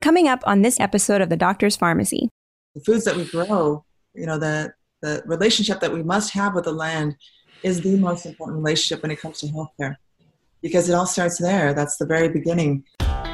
Coming up on this episode of The Doctor's Pharmacy. The foods that we grow, the relationship that we must have with the land is the most important relationship when it comes to healthcare, because it all starts there. That's the very beginning.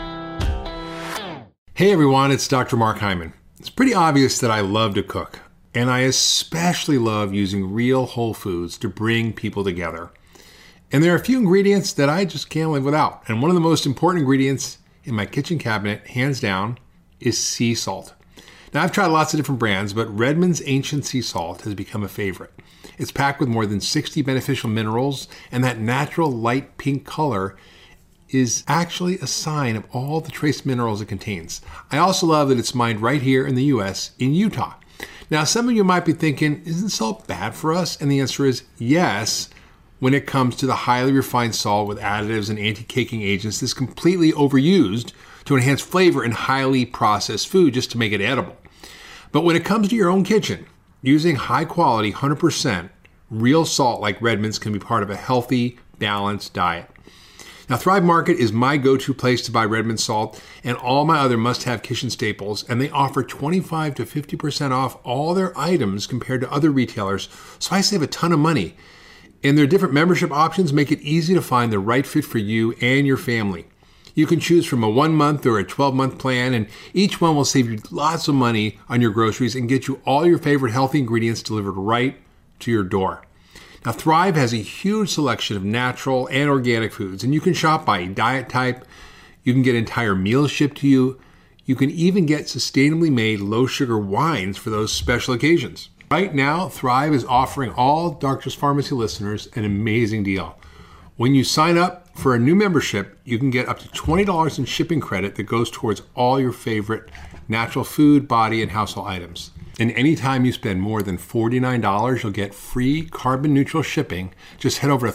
Hey everyone, it's Dr. Mark Hyman. It's pretty obvious that I love to cook, and I especially love using real whole foods to bring people together. And there are a few ingredients that I just can't live without. And one of the most important ingredients in my kitchen cabinet, hands down, is sea salt. Now, I've tried lots of different brands, but Redmond's Ancient Sea Salt has become a favorite. It's packed with more than 60 beneficial minerals, and that natural light pink color is actually a sign of all the trace minerals it contains. I also love that it's mined right here in the U.S. in Utah. Now, some of you might be thinking, isn't salt bad for us? And the answer is yes. When it comes to the highly refined salt with additives and anti-caking agents that's completely overused to enhance flavor in highly processed food just to make it edible. But when it comes to your own kitchen, using high quality, 100% real salt like Redmond's can be part of a healthy, balanced diet. Now, Thrive Market is my go-to place to buy Redmond salt and all my other must-have kitchen staples, and they offer 25 to 50% off all their items compared to other retailers, so I save a ton of money. And their different membership options make it easy to find the right fit for you and your family. You can choose from a 1-month or a 12-month plan, and each one will save you lots of money on your groceries and get you all your favorite healthy ingredients delivered right to your door. Now, Thrive has a huge selection of natural and organic foods, and you can shop by diet type. You can get entire meals shipped to you. You can even get sustainably made low-sugar wines for those special occasions. Right now, Thrive is offering all Doctor's Pharmacy listeners an amazing deal. When you sign up for a new membership, you can get up to $20 in shipping credit that goes towards all your favorite natural food, body, and household items. And anytime you spend more than $49, you'll get free carbon neutral shipping. Just head over to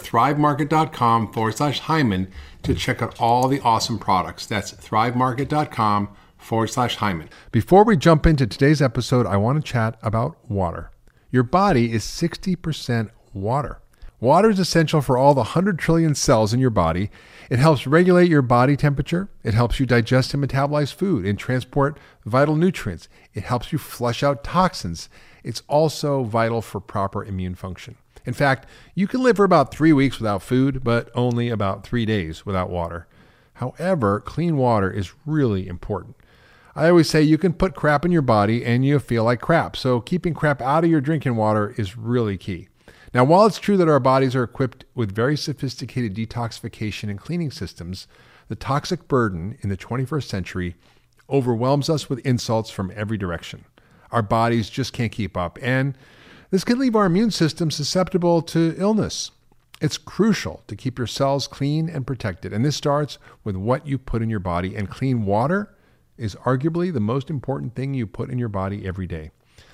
thrivemarket.com/Hyman to check out all the awesome products. That's thrivemarket.com/Hyman. Before we jump into today's episode, I want to chat about water. Your body is 60% water. Water is essential for all the 100 trillion cells in your body. It helps regulate your body temperature. It helps you digest and metabolize food and transport vital nutrients. It helps you flush out toxins. It's also vital for proper immune function. In fact, you can live for about 3 weeks without food, but only about 3 days without water. However, clean water is really important. I always say you can put crap in your body and you feel like crap. So keeping crap out of your drinking water is really key. Now, while it's true that our bodies are equipped with very sophisticated detoxification and cleaning systems, the toxic burden in the 21st century overwhelms us with insults from every direction. Our bodies just can't keep up, and this can leave our immune system susceptible to illness. It's crucial to keep your cells clean and protected, and this starts with what you put in your body, and clean water is arguably the most important thing you put in your body every day.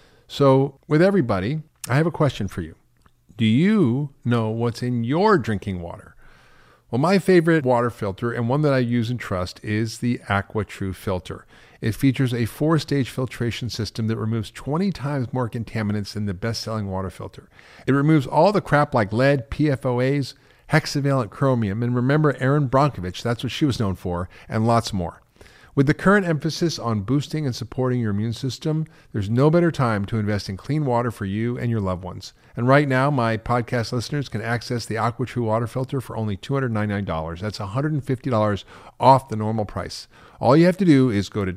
So with everybody, I have a question for you. Do you know what's in your drinking water? Well, my favorite water filter, and one that I use and trust, is the AquaTrue filter. It features a 4-stage filtration system that removes 20 times more contaminants than the best-selling water filter. It removes all the crap like lead, PFOAs, hexavalent chromium, and remember Erin Brockovich, that's what she was known for, and lots more. With the current emphasis on boosting and supporting your immune system, there's no better time to invest in clean water for you and your loved ones. And right now, my podcast listeners can access the AquaTrue water filter for only $299. That's $150 off the normal price. All you have to do is go to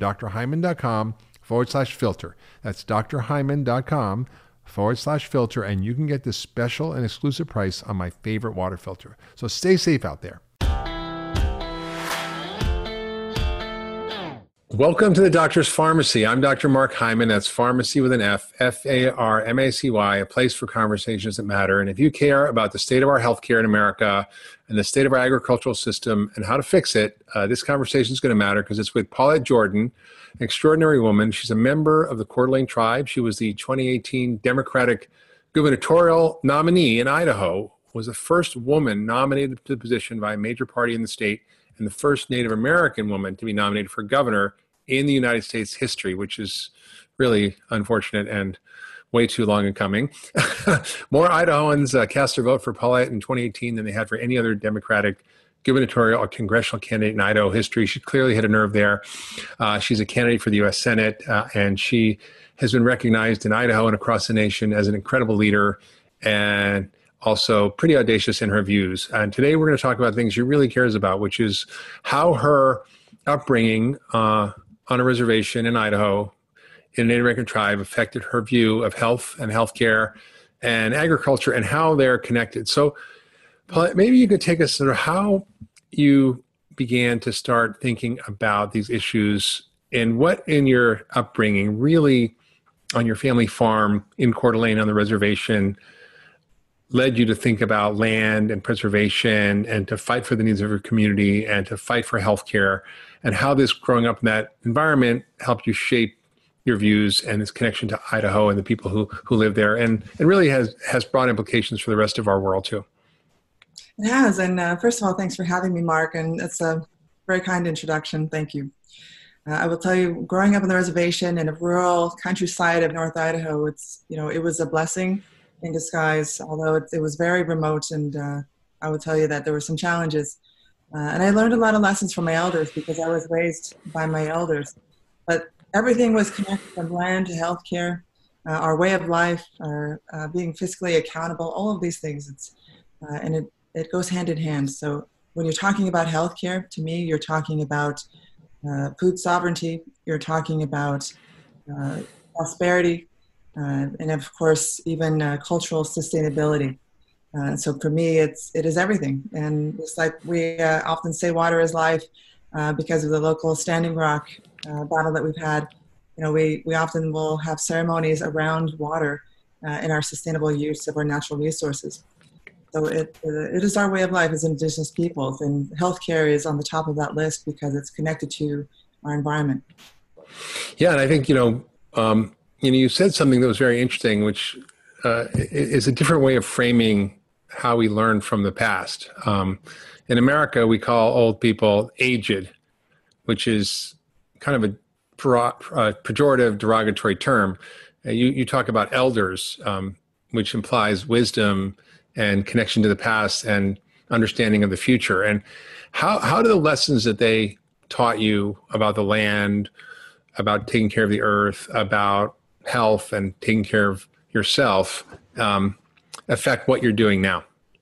drhyman.com/filter. That's drhyman.com/filter, and you can get this special and exclusive price on my favorite water filter. So stay safe out there. Welcome to the Doctor's Pharmacy. I'm Dr. Mark Hyman. That's pharmacy with an F, F-A-R-M-A-C-Y, a place for conversations that matter. And if you care about the state of our healthcare in America and the state of our agricultural system and how to fix it, this conversation is going to matter because it's with Paulette Jordan, an extraordinary woman. She's a member of the Coeur d'Alene tribe. She was the 2018 Democratic gubernatorial nominee in Idaho, was the first woman nominated to the position by a major party in the state, and the first Native American woman to be nominated for governor in the United States history, which is really unfortunate and way too long in coming. More Idahoans cast their vote for Paulette in 2018 than they had for any other Democratic gubernatorial or congressional candidate in Idaho history. She clearly hit a nerve there. She's a candidate for the U.S. Senate, and she has been recognized in Idaho and across the nation as an incredible leader and also pretty audacious in her views. And today we're going to talk about things she really cares about, which is how her upbringing on a reservation in Idaho in a Native American tribe affected her view of health and healthcare and agriculture and how they're connected. So Paulette, maybe you could take us through how you began to start thinking about these issues and what in your upbringing really on your family farm in Coeur d'Alene on the reservation led you to think about land and preservation and to fight for the needs of your community and to fight for healthcare, and how this growing up in that environment helped you shape your views and this connection to Idaho and the people who live there, and really has broad implications for the rest of our world too. It has. And first of all, thanks for having me, Mark. And it's a very kind introduction. Thank you. I will tell you, growing up on the reservation in a rural countryside of North Idaho, it was a blessing in disguise, although it was very remote. And I will tell you that there were some challenges. And I learned a lot of lessons from my elders because I was raised by my elders. But everything was connected from land to healthcare, our way of life, our being fiscally accountable, all of these things. And it goes hand in hand. So when you're talking about healthcare, to me, you're talking about food sovereignty, you're talking about prosperity, and of course, even cultural sustainability. So for me, it is everything. And it's like we often say water is life because of the local Standing Rock battle that we've had. We often will have ceremonies around water in our sustainable use of our natural resources. So it is our way of life as Indigenous peoples, and healthcare is on the top of that list because it's connected to our environment. Yeah, and I think you said something that was very interesting, which is a different way of framing how we learn from the past. In America, we call old people aged, which is kind of a pejorative, derogatory term. You talk about elders, which implies wisdom and connection to the past and understanding of the future. And how do the lessons that they taught you about the land, about taking care of the earth, about health and taking care of yourself affect what you're doing now?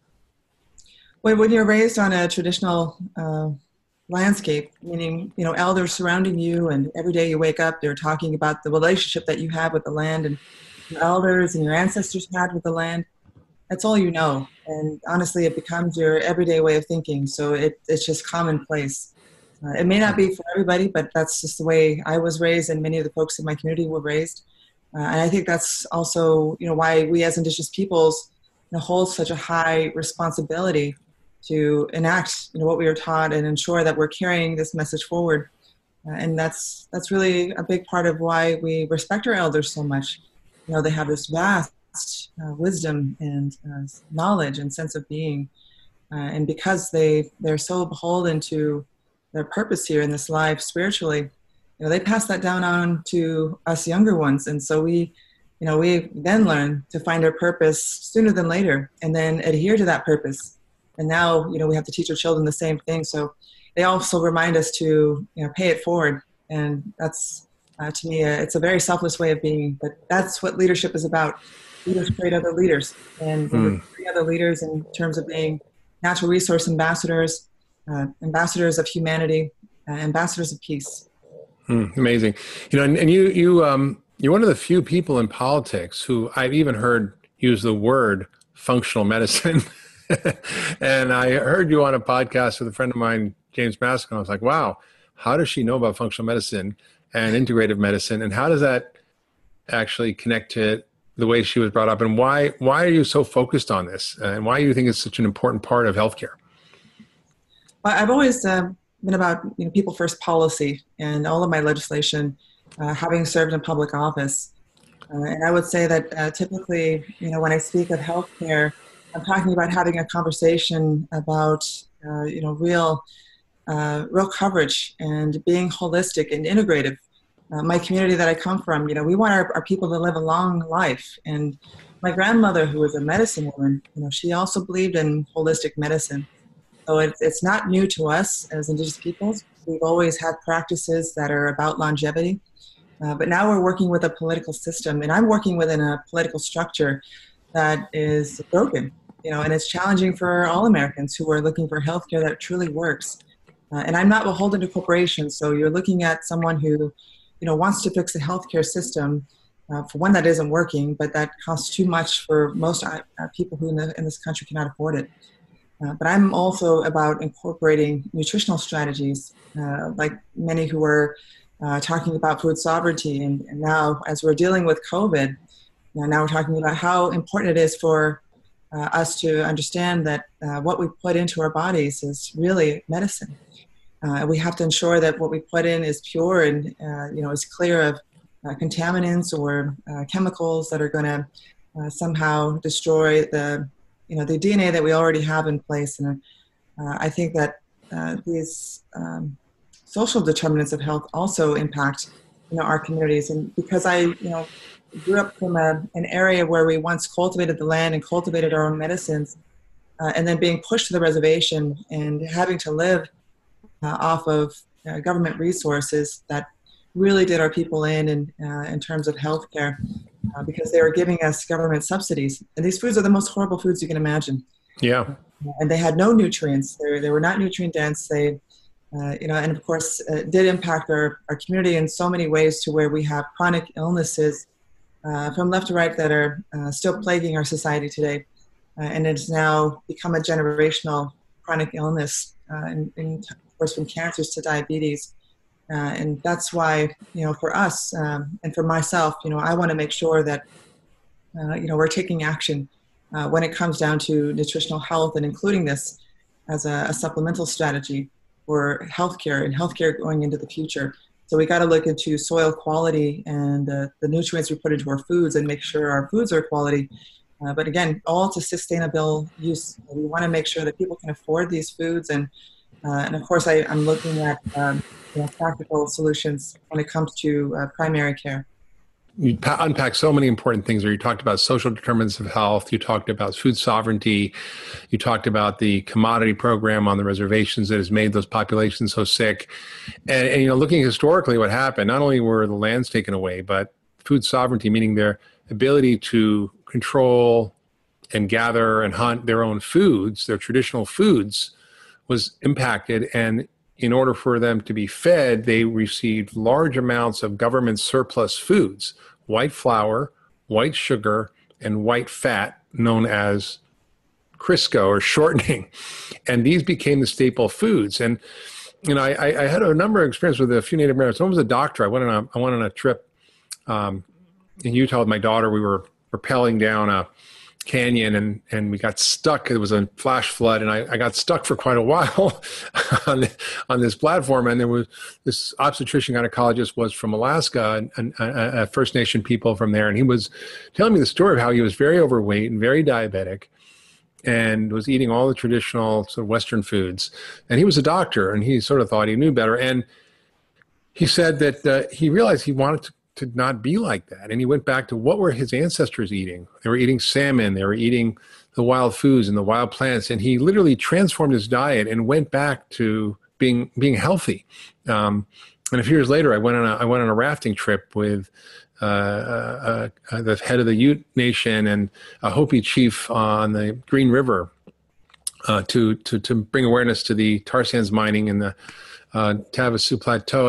When you're raised on a traditional landscape, meaning, elders surrounding you, and every day you wake up, they're talking about the relationship that you have with the land and your elders and your ancestors had with the land. That's all you know. And honestly, it becomes your everyday way of thinking. So it's just commonplace. It may not be for everybody, but that's just the way I was raised and many of the folks in my community were raised. And I think that's also, why we as Indigenous peoples hold such a high responsibility to enact, what we were taught and ensure that we're carrying this message forward. And that's really a big part of why we respect our elders so much. They have this vast wisdom and knowledge and sense of being. And because they're so beholden to their purpose here in this life spiritually, they pass that down on to us younger ones. And so we then learn to find our purpose sooner than later and then adhere to that purpose. And now, we have to teach our children the same thing. So they also remind us to, pay it forward. And that's, to me, it's a very selfless way of being, but that's what leadership is about. Leaders create other leaders, and create other leaders in terms of being natural resource ambassadors, ambassadors of humanity, ambassadors of peace. Amazing. And you're one of the few people in politics who I've even heard use the word functional medicine. And I heard you on a podcast with a friend of mine, James Maskell. I was like, wow, how does she know about functional medicine and integrative medicine? And how does that actually connect to the way she was brought up? And why are you so focused on this? And why do you think it's such an important part of healthcare? Well, I've always been about people first policy, and all of my legislation, having served in public office. And I would say that typically, when I speak of healthcare, I'm talking about having a conversation about, real coverage and being holistic and integrative. My community that I come from, we want our people to live a long life. And my grandmother, who was a medicine woman, she also believed in holistic medicine. So it's not new to us as Indigenous peoples. We've always had practices that are about longevity. But now we're working with a political system, and I'm working within a political structure that is broken, and it's challenging for all Americans who are looking for healthcare that truly works. And I'm not beholden to corporations, so you're looking at someone who, wants to fix the healthcare system for one that isn't working, but that costs too much for most people who in this country cannot afford it. But I'm also about incorporating nutritional strategies, like many who are talking about food sovereignty. And now, as we're dealing with COVID, now we're talking about how important it is for us to understand that what we put into our bodies is really medicine. We have to ensure that what we put in is pure and is clear of contaminants or chemicals that are going to somehow destroy the DNA that we already have in place. And I think that these social determinants of health also impact our communities. And because I grew up from an area where we once cultivated the land and cultivated our own medicines, and then being pushed to the reservation and having to live off of government resources that really did our people in terms of healthcare, because they were giving us government subsidies. And these foods are the most horrible foods you can imagine. Yeah. And they had no nutrients. They were not nutrient dense. They, and of course, did impact our community in so many ways, to where we have chronic illnesses from left to right that are still plaguing our society today. And it's now become a generational chronic illness, of course, from cancers to diabetes. And that's why, for us and for myself, I want to make sure that, we're taking action when it comes down to nutritional health, and including this as a supplemental strategy for healthcare and healthcare going into the future. So we got to look into soil quality and the nutrients we put into our foods, and make sure our foods are quality. But again, all to sustainable use. We want to make sure that people can afford these foods. And of course, I'm looking at practical solutions when it comes to primary care. You unpacked so many important things there. You talked about social determinants of health. You talked about food sovereignty. You talked about the commodity program on the reservations that has made those populations so sick. And looking historically what happened, not only were the lands taken away, but food sovereignty, meaning their ability to control and gather and hunt their own foods, their traditional foods, was impacted. And in order for them to be fed, they received large amounts of government surplus foods, white flour, white sugar, and white fat, known as Crisco or shortening. And these became the staple foods. And, I had a number of experiences with a few Native Americans. One was a doctor. I went on a trip in Utah with my daughter. We were rappelling down a canyon and we got stuck. It was a flash flood, and I got stuck for quite a while on this platform. And there was this obstetrician gynecologist was from Alaska, and a First Nation people from there, and he was telling me the story of how he was very overweight and very diabetic, and was eating all the traditional sort of Western foods. And he was a doctor, and he sort of thought he knew better. And he said that he realized he wanted to not be like that. And he went back to what were his ancestors eating. They were eating salmon. They were eating the wild foods and the wild plants. And he literally transformed his diet and went back to being healthy. And a few years later, I went on a rafting trip with the head of the Ute Nation and a Hopi chief on the Green River to bring awareness to the tar sands mining in the Havasu Plateau.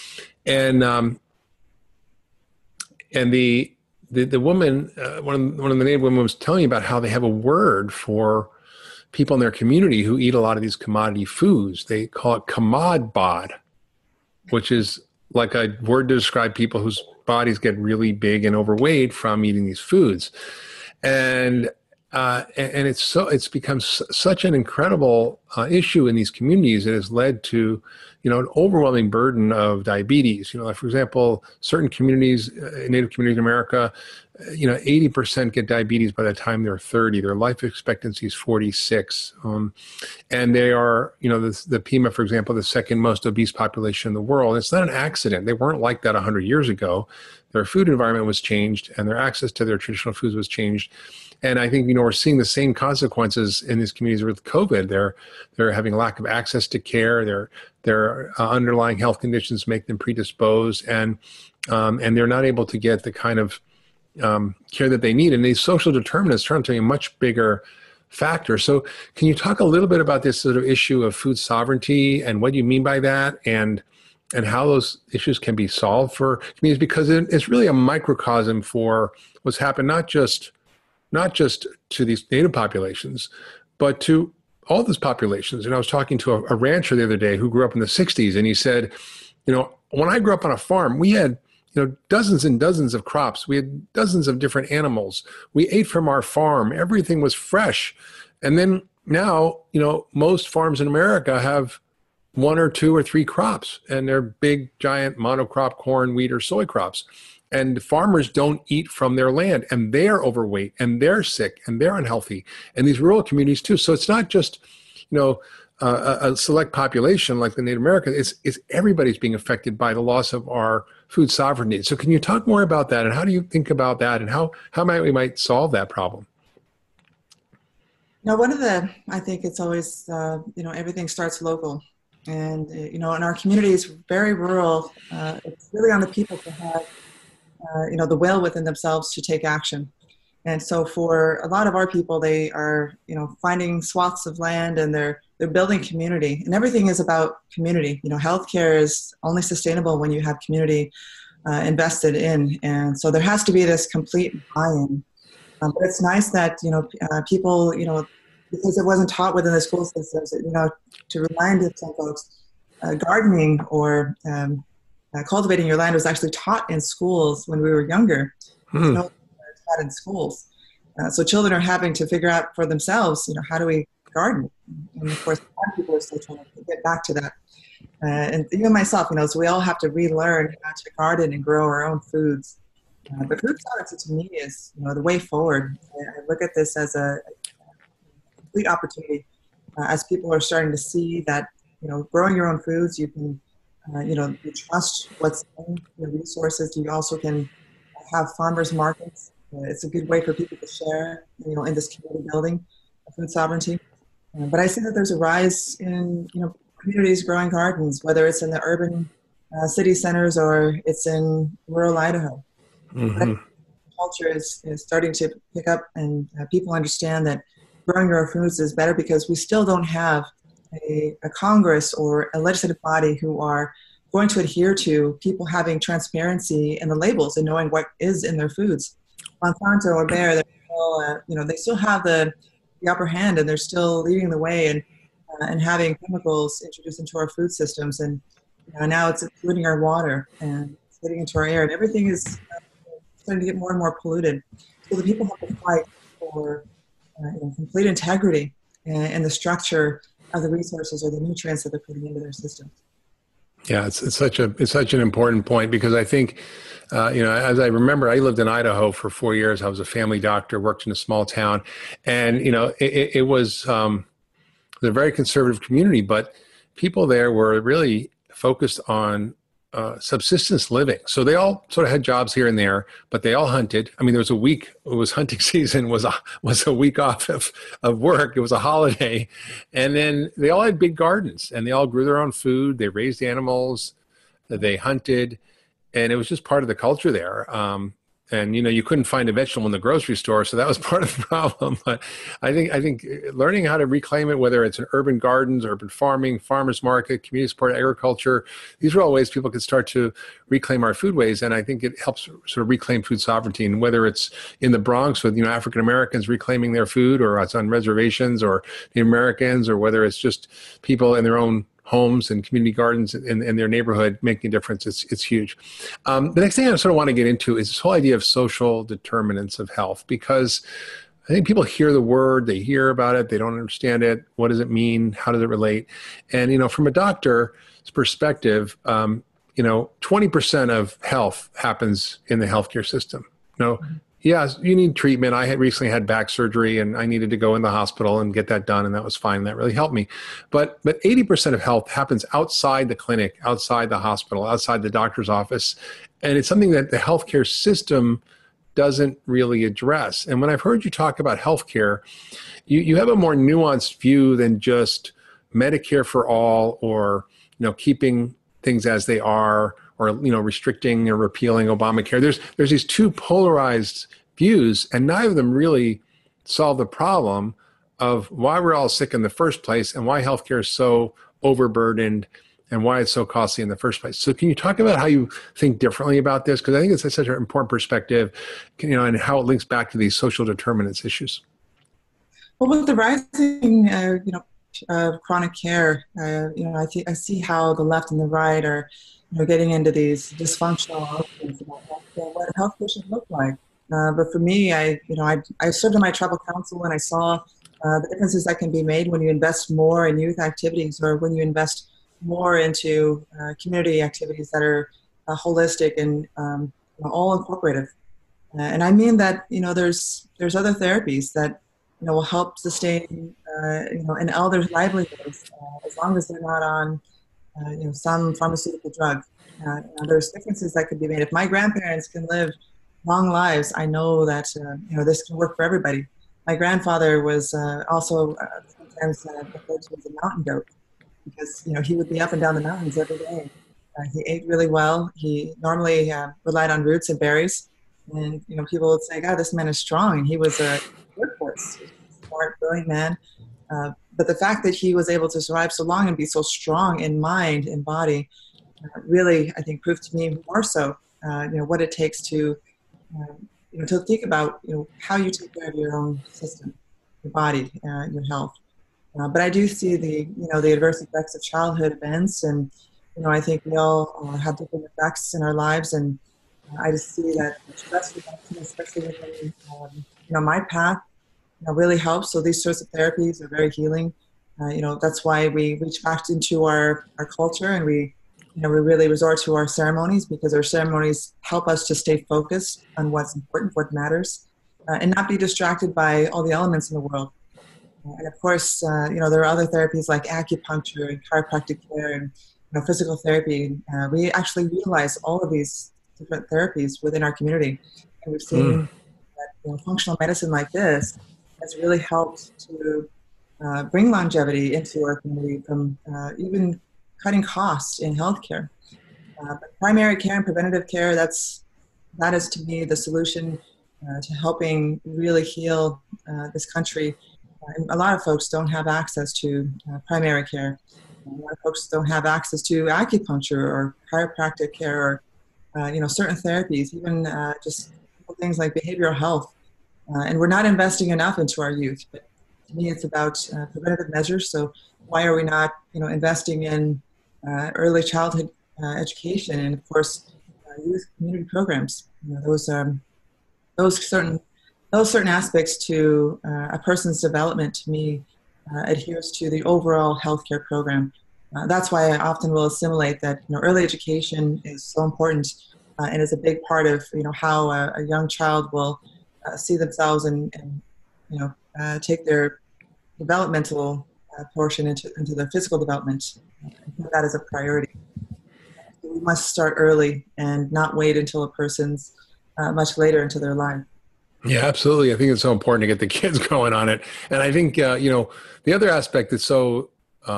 And the woman, one of the Native women was telling me about how they have a word for people in their community who eat a lot of these commodity foods. They call it kamad-bod, which is like a word to describe people whose bodies get really big and overweight from eating these foods. And it's become such an incredible issue in these communities. It has led to, an overwhelming burden of diabetes. For example, certain communities, Native communities in America, 80% get diabetes by the time they're 30. Their life expectancy is 46. And they are, the Pima, for example, the second most obese population in the world. It's not an accident. They weren't like that 100 years ago. Their food environment was changed and their access to their traditional foods was changed. And I think, we're seeing the same consequences in these communities with COVID. They're having lack of access to care. Their underlying health conditions make them predisposed, and they're not able to get the kind of care that they need. And these social determinants turn into a much bigger factor. So can you talk a little bit about this sort of issue of food sovereignty and what you mean by that, and how those issues can be solved for communities? Because it's really a microcosm for what's happened, not just to these native populations, but to all these populations. And I was talking to a rancher the other day who grew up in the 60s, and he said, when I grew up on a farm, we had dozens and dozens of crops. We had dozens of different animals. We ate from our farm. Everything was fresh. And then now, most farms in America have 1 or 2 or 3 crops, and they're big, giant monocrop corn, wheat, or soy crops. And farmers don't eat from their land, and they're overweight, and they're sick, and they're unhealthy. And these rural communities too. So it's not just, a select population like the Native Americans. It's everybody's being affected by the loss of our food sovereignty. So can you talk more about that, and how do you think about that, and how we might solve that problem? I think it's always, everything starts local. And, in our communities, very rural, it's really on the people to have, the will within themselves to take action. And so for a lot of our people, they are, finding swaths of land, and they're building community. And everything is about community. Healthcare is only sustainable when you have community invested in. And so there has to be this complete buy-in. But it's nice that, people, because it wasn't taught within the school systems, to remind some folks, gardening or cultivating your land was actually taught in schools when we were younger. It's not taught in schools. So children are having to figure out for themselves, how do we garden? And of course, a lot of people are still trying to get back to that. And even myself, so we all have to relearn how to garden and grow our own foods. But food sovereignty to me is, the way forward. I look at this as a complete opportunity as people are starting to see that, growing your own foods, you can, you trust what's in your resources. You also can have farmers markets. It's a good way for people to share, in this community building of food sovereignty. But I see that there's a rise in, communities growing gardens, whether it's in the urban city centers or it's in rural Idaho. Mm-hmm. Culture is starting to pick up, and people understand that growing your own foods is better, because we still don't have a Congress or a legislative body who are going to adhere to people having transparency in the labels and knowing what is in their foods. Monsanto or Bayer, they're still, they still have the upper hand, and they're still leading the way and having chemicals introduced into our food systems. And now it's polluting our water, and it's getting into our air, and everything is starting to get more and more polluted. So the people have to fight for complete integrity and the structure of the resources or the nutrients that they're putting into their systems. Yeah, it's such an important point, because I think, as I remember, I lived in Idaho for 4 years. I was a family doctor, worked in a small town, and it was a very conservative community, but people there were really focused on subsistence living. So they all sort of had jobs here and there, but they all hunted. I mean, there was a week, it was hunting season, was a week off of work. It was a holiday. And then they all had big gardens, and they all grew their own food. They raised animals, they hunted, and it was just part of the culture there. And, you couldn't find a vegetable in the grocery store, so that was part of the problem. But I think learning how to reclaim it, whether it's in urban gardens, urban farming, farmers market, community supported agriculture, these are all ways people can start to reclaim our foodways. And I think it helps sort of reclaim food sovereignty. And whether it's in the Bronx with, African Americans reclaiming their food, or it's on reservations, or Native Americans, or whether it's just people in their own homes and community gardens in their neighborhood making a difference, it's huge. The next thing I sort of want to get into is this whole idea of social determinants of health, because I think people hear the word, they hear about it, they don't understand it. What does it mean? How does it relate? And, from a doctor's perspective, 20% of health happens in the healthcare system. Yeah, you need treatment. I had recently had back surgery and I needed to go in the hospital and get that done, and that was fine. That really helped me. But 80% of health happens outside the clinic, outside the hospital, outside the doctor's office. And it's something that the healthcare system doesn't really address. And when I've heard you talk about healthcare, you have a more nuanced view than just Medicare for all, or keeping things as they are, or restricting or repealing Obamacare. There's these two polarized views, and neither of them really solve the problem of why we're all sick in the first place and why healthcare is so overburdened and why it's so costly in the first place. So can you talk about how you think differently about this? Because I think it's such an important perspective, and how it links back to these social determinants issues. Well, with the rising, chronic care, I see how the left and the right are, getting into these dysfunctional arguments about healthcare, what healthcare should look like. But for me, I served on my tribal council, and I saw the differences that can be made when you invest more in youth activities, or when you invest more into community activities that are holistic and all incorporative. And I mean that there's other therapies that will help sustain an elder's livelihoods as long as they're not on some pharmaceutical drug. There's differences that could be made. If my grandparents can live long lives, I know that this can work for everybody. My grandfather was also sometimes referred to as a mountain goat, because he would be up and down the mountains every day. He ate really well. He normally relied on roots and berries, and people would say, "God, this man is strong." And he was a workhorse, smart, brilliant man. But the fact that he was able to survive so long and be so strong in mind and body really, I think, proved to me more so, what it takes to think about, how you take care of your own system, your body, your health. But I do see the adverse effects of childhood events, and I think we all have different effects in our lives, and I just see that stress reduction, especially within my path, really helps. So these sorts of therapies are very healing. That's why we reach back into our culture, and we really resort to our ceremonies, because our ceremonies help us to stay focused on what's important, what matters, and not be distracted by all the elements in the world. And of course, there are other therapies like acupuncture and chiropractic care and physical therapy. We actually utilize all of these different therapies within our community, and we've seen that functional medicine like this has really helped to bring longevity into our community, from even cutting costs in healthcare. But primary care and preventative care, that is to me the solution to helping really heal this country. And a lot of folks don't have access to primary care. A lot of folks don't have access to acupuncture or chiropractic care, or certain therapies, even just things like behavioral health. And we're not investing enough into our youth. But to me, it's about preventative measures. So why are we not, investing in early childhood education, and of course, youth community programs? Those certain aspects to a person's development, to me, adheres to the overall healthcare program. That's why I often will assimilate that early education is so important, and is a big part of how a young child will see themselves and take their developmental portion into their physical development. That is a priority. We must start early and not wait until a person's much later into their life. Yeah, absolutely. I think it's so important to get the kids going on it. And I think, the other aspect that's so,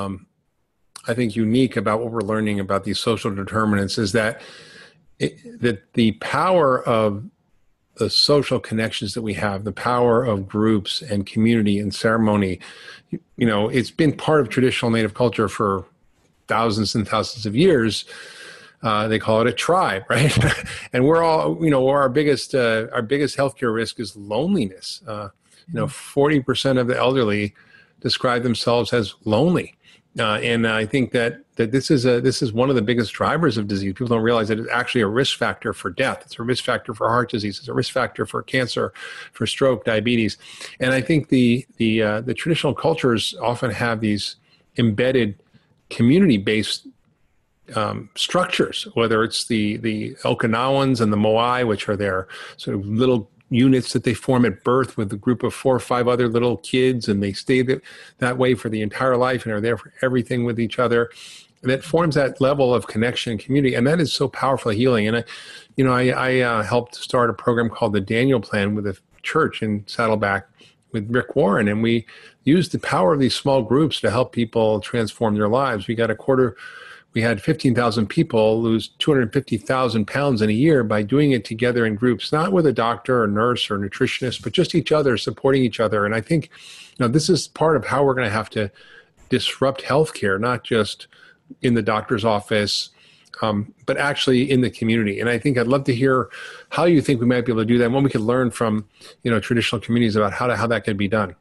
I think, unique about what we're learning about these social determinants is that that the power of the social connections that we have, the power of groups and community and ceremony, it's been part of traditional Native culture for thousands and thousands of years. They call it a tribe, right? And we're all, our biggest healthcare risk is loneliness. 40% of the elderly describe themselves as lonely. And I think that this is one of the biggest drivers of disease. People don't realize that it's actually a risk factor for death. It's a risk factor for heart disease. It's a risk factor for cancer, for stroke, diabetes. And I think the traditional cultures often have these embedded community-based structures, whether it's the Okinawans and the Moai, which are their sort of little units that they form at birth with a group of 4 or 5 other little kids, and they stay that way for the entire life and are there for everything with each other. And it forms that level of connection and community, and that is so powerfully healing. And I helped start a program called the Daniel Plan with a church in Saddleback with Rick Warren, and we used the power of these small groups to help people transform their lives. We had 15,000 people lose 250,000 pounds in a year by doing it together in groups, not with a doctor or nurse or nutritionist, but just each other, supporting each other. And I think, this is part of how we're going to have to disrupt healthcare, not just in the doctor's office, but actually in the community. And I think I'd love to hear how you think we might be able to do that, and what we could learn from, traditional communities about how that can be done.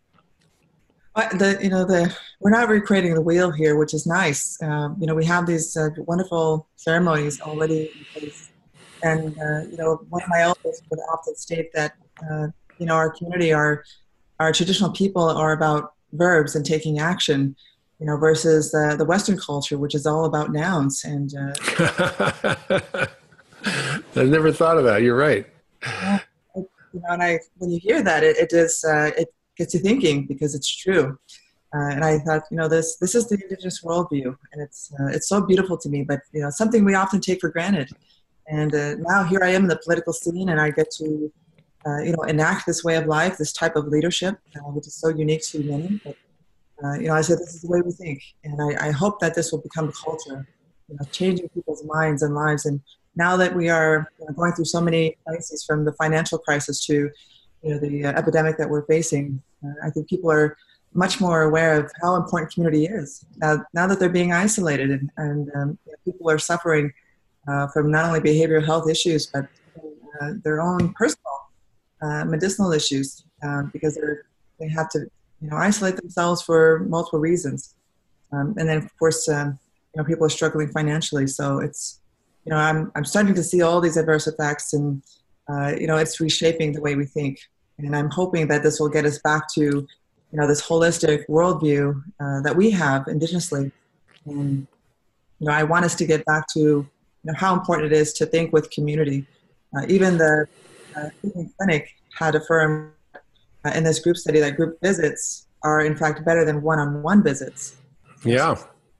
We're not recreating the wheel here, which is nice. We have these wonderful ceremonies already in place. And, one of my elders would often state that, our community, our traditional people are about verbs and taking action, versus the Western culture, which is all about nouns. And I never thought of that. You're right. When you hear that, it gets you thinking, because it's true. And I thought, this is the Indigenous worldview, and it's so beautiful to me, but something we often take for granted. And now here I am in the political scene, and I get to enact this way of life, this type of leadership, which is so unique to many. But I said, this is the way we think, and I hope that this will become a culture, changing people's minds and lives. And now that we are going through so many crises, from the financial crisis to the epidemic that we're facing, I think people are much more aware of how important community is. Now that they're being isolated, and people are suffering from not only behavioral health issues, but their own personal medicinal issues, because they have to isolate themselves for multiple reasons. And then, of course, people are struggling financially. So it's, I'm starting to see all these adverse effects, and, it's reshaping the way we think. And I'm hoping that this will get us back to, this holistic worldview that we have indigenously. And, I want us to get back to, how important it is to think with community. Even the Cleveland Clinic had affirmed in this group study that group visits are in fact better than one-on-one visits. Yeah.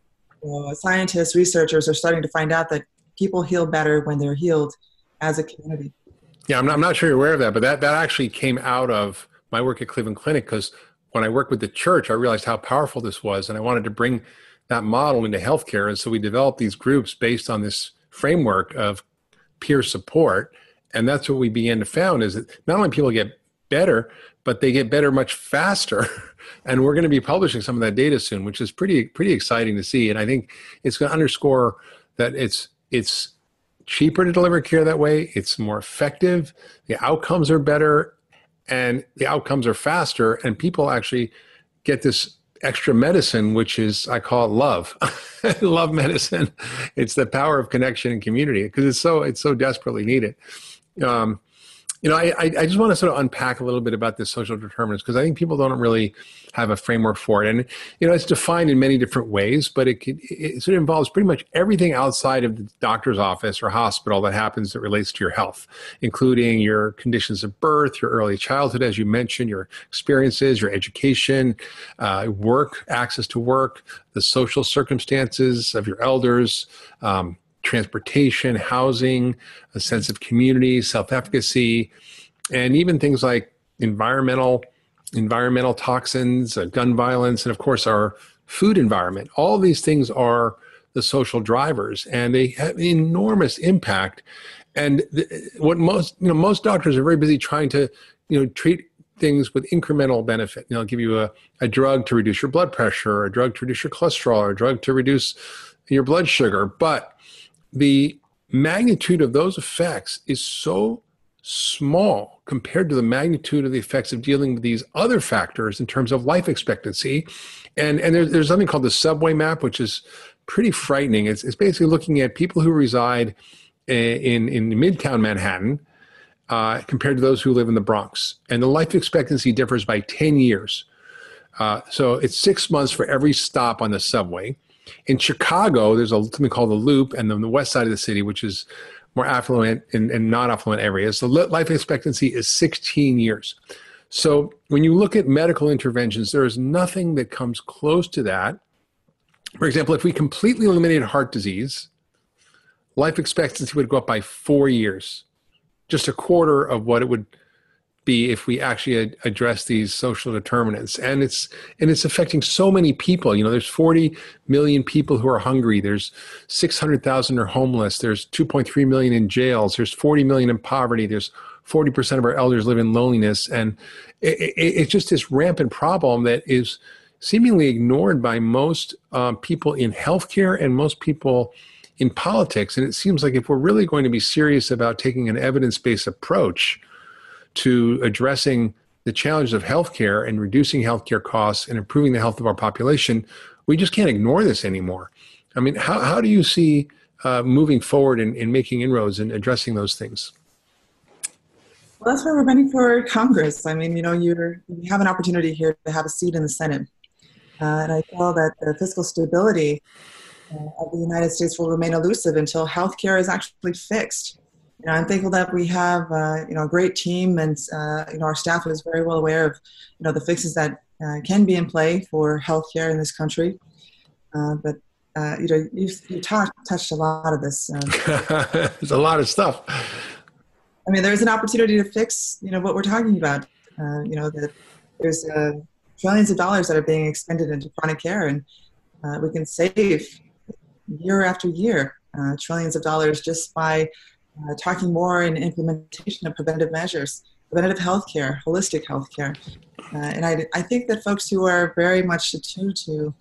Scientists, researchers are starting to find out that people heal better when they're healed as a community. Yeah, I'm not sure you're aware of that, but that actually came out of my work at Cleveland Clinic, because when I worked with the church, I realized how powerful this was, and I wanted to bring that model into healthcare. And so we developed these groups based on this framework of peer support. And that's what we began to found, is that not only people get better, but they get better much faster. And we're going to be publishing some of that data soon, which is pretty exciting to see. And I think it's going to underscore that it's cheaper to deliver care that way. It's more effective. The outcomes are better, and the outcomes are faster. And people actually get this extra medicine, which is, I call it love. Love medicine. It's the power of connection and community, because it's so desperately needed. I just want to sort of unpack a little bit about this social determinants, because I think people don't really have a framework for it. And, it's defined in many different ways, but it sort of involves pretty much everything outside of the doctor's office or hospital that happens that relates to your health, including your conditions of birth, your early childhood, as you mentioned, your experiences, your education, work, access to work, the social circumstances of your elders, transportation, housing, a sense of community, self-efficacy, and even things like environmental toxins, gun violence, and of course our food environment. All of these things are the social drivers, and they have an enormous impact. And what most doctors are very busy trying to treat things with incremental benefit. I'll give you a drug to reduce your blood pressure, or a drug to reduce your cholesterol, or a drug to reduce your blood sugar, but the magnitude of those effects is so small compared to the magnitude of the effects of dealing with these other factors in terms of life expectancy. And there's something called the subway map, which is pretty frightening. It's basically looking at people who reside in Midtown Manhattan compared to those who live in the Bronx. And the life expectancy differs by 10 years. So it's 6 months for every stop on the subway. In Chicago, there's something called the Loop, and then the west side of the city, which is more affluent and non-affluent areas. The life expectancy is 16 years. So when you look at medical interventions, there is nothing that comes close to that. For example, if we completely eliminated heart disease, life expectancy would go up by 4 years, just a quarter of what it would be if we actually address these social determinants. And it's affecting so many people. You know, there's 40 million people who are hungry. There's 600,000 are homeless. There's 2.3 million in jails. There's 40 million in poverty. There's 40% of our elders live in loneliness. And it's just this rampant problem that is seemingly ignored by most people in healthcare and most people in politics. And it seems like if we're really going to be serious about taking an evidence-based approach to addressing the challenges of healthcare and reducing healthcare costs and improving the health of our population, we just can't ignore this anymore. I mean, how do you see moving forward in making inroads and addressing those things? Well, that's why we're running for Congress. I mean, you know, you have an opportunity here to have a seat in the Senate. And I feel that the fiscal stability of the United States will remain elusive until healthcare is actually fixed. You know, I'm thankful that we have, you know, a great team, and you know, our staff is very well aware of, you know, the fixes that can be in play for healthcare in this country. But you know, you touched a lot of this. There's a lot of stuff. I mean, there's an opportunity to fix, you know, what we're talking about. You know, that there's trillions of dollars that are being expended into chronic care, and we can save year after year trillions of dollars just by talking more in implementation of preventive measures, preventive healthcare, holistic healthcare. And I think that folks who are very much attuned to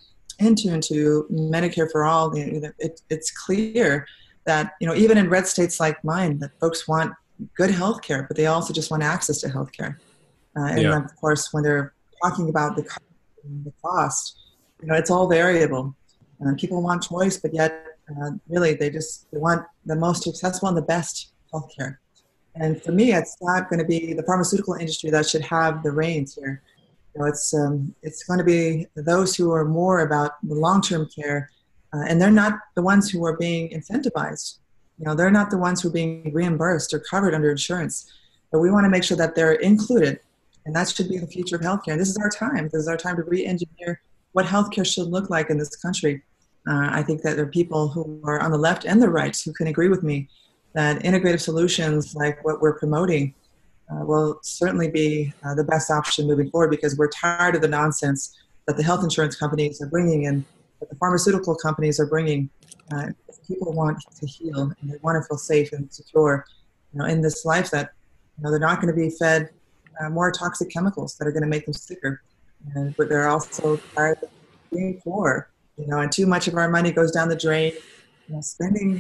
Medicare for all, you know, it's clear that, you know, even in red states like mine, that folks want good healthcare, but they also just want access to healthcare. And then, of course, when they're talking about the cost, you know, it's all variable. People want choice, but yet really they want the most accessible and the best healthcare. And for me, it's not going to be the pharmaceutical industry that should have the reins here. You know, it's going to be those who are more about the long-term care, and they're not the ones who are being incentivized. You know, they're not the ones who are being reimbursed or covered under insurance. But we want to make sure that they're included, and that should be the future of healthcare. And this is our time. This is our time to re-engineer what healthcare should look like in this country. I think that there are people who are on the left and the right who can agree with me that integrative solutions like what we're promoting will certainly be the best option moving forward, because we're tired of the nonsense that the health insurance companies are bringing in, that the pharmaceutical companies are bringing. People want to heal, and they want to feel safe and secure, you know, in this life that, you know, they're not going to be fed more toxic chemicals that are going to make them sicker. But they're also tired of being poor. You know, and too much of our money goes down the drain, you know, spending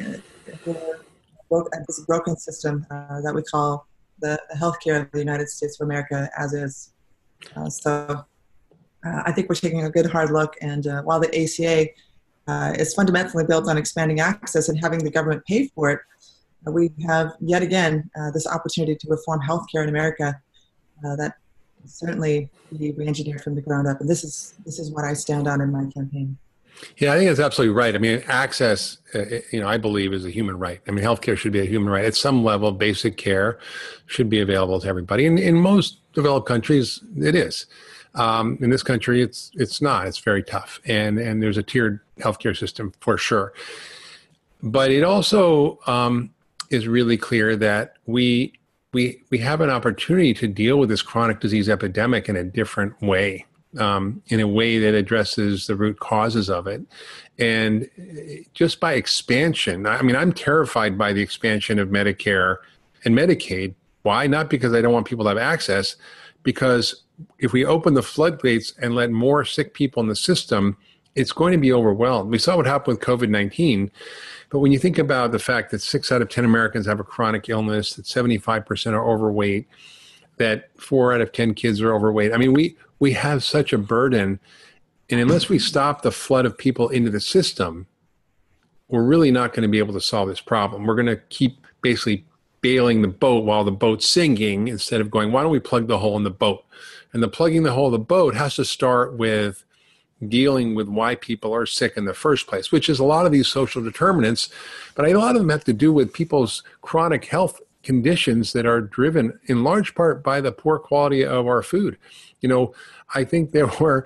this broken system that we call the healthcare of the United States of America as is. So I think we're taking a good hard look. And while the ACA is fundamentally built on expanding access and having the government pay for it, we have yet again this opportunity to reform healthcare in America that certainly be re-engineered from the ground up. And this is what I stand on in my campaign. Yeah, I think that's absolutely right. I mean, access, you know, I believe is a human right. I mean, healthcare should be a human right. At some level, basic care should be available to everybody. And in most developed countries, it is. In this country, it's not. It's very tough. And there's a tiered healthcare system for sure. But it also is really clear that we have an opportunity to deal with this chronic disease epidemic in a different way. In a way that addresses the root causes of it. And just by expansion, I mean, I'm terrified by the expansion of Medicare and Medicaid. Why? Not because I don't want people to have access, because if we open the floodgates and let more sick people in the system, it's going to be overwhelmed. We saw what happened with COVID-19, but when you think about the fact that 6 out of 10 Americans have a chronic illness, that 75% are overweight, that 4 out of 10 kids are overweight. I mean, we have such a burden, and unless we stop the flood of people into the system, we're really not going to be able to solve this problem. We're going to keep basically bailing the boat while the boat's sinking, instead of going, why don't we plug the hole in the boat? And the plugging the hole in the boat has to start with dealing with why people are sick in the first place, which is a lot of these social determinants. But a lot of them have to do with people's chronic health conditions that are driven in large part by the poor quality of our food. I think there were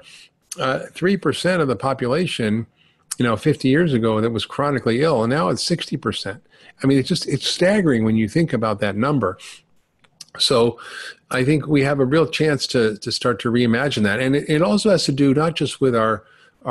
3% of the population, 50 years ago that was chronically ill, and now it's 60%. I mean, it's staggering when you think about that number. So I think we have a real chance to start to reimagine that. And it also has to do not just with our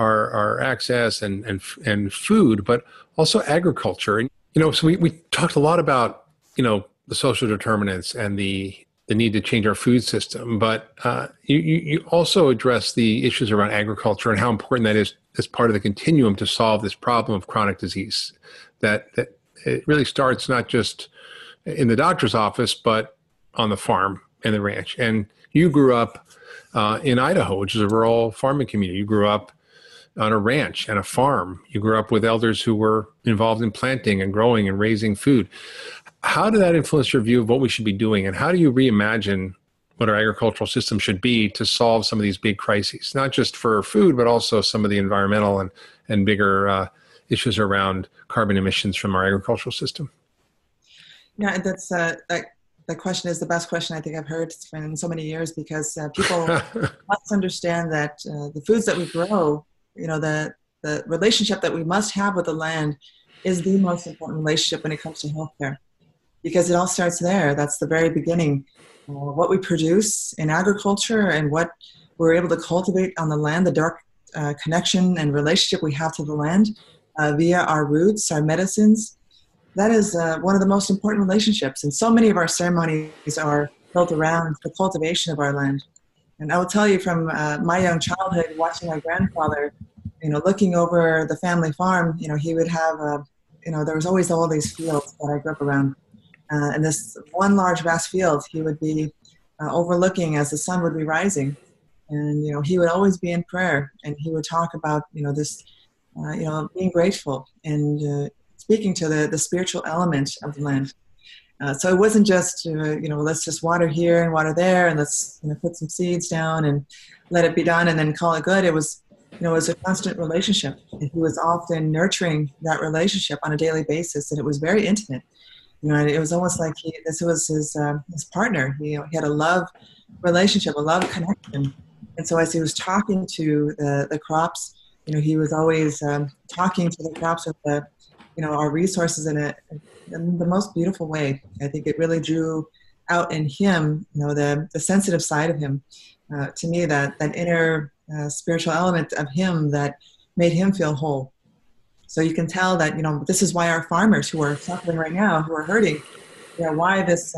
access and food, but also agriculture. And, so we talked a lot about, the social determinants and the need to change our food system. But you also address the issues around agriculture and how important that is as part of the continuum to solve this problem of chronic disease. That it really starts not just in the doctor's office, but on the farm and the ranch. And you grew up in Idaho, which is a rural farming community. You grew up on a ranch and a farm. You grew up with elders who were involved in planting and growing and raising food. How did that influence your view of what we should be doing? And how do you reimagine what our agricultural system should be to solve some of these big crises, not just for food, but also some of the environmental and bigger issues around carbon emissions from our agricultural system? Yeah, that's that question is the best question I think I've heard in so many years, because people must understand that the foods that we grow, the relationship that we must have with the land is the most important relationship when it comes to healthcare, because it all starts there. That's the very beginning. What we produce in agriculture and what we're able to cultivate on the land, the direct connection and relationship we have to the land via our roots, our medicines, that is one of the most important relationships. And so many of our ceremonies are built around the cultivation of our land. And I will tell you from my young childhood, watching my grandfather, looking over the family farm, he would have, there was always all these fields that I grew up around. And this one large vast field he would be overlooking as the sun would be rising. And, he would always be in prayer, and he would talk about, this, being grateful and speaking to the spiritual element of the land. So it wasn't just, let's just water here and water there, and let's put some seeds down and let it be done and then call it good. It was, it was a constant relationship. And he was often nurturing that relationship on a daily basis, and it was very intimate. And it was almost like this was his partner. He had a love relationship, a love connection. And so as he was talking to the crops, he was always talking to the crops with our resources in the most beautiful way. I think it really drew out in him, the sensitive side of him. To me, that inner spiritual element of him that made him feel whole. So you can tell that, this is why our farmers who are suffering right now, who are hurting, why this,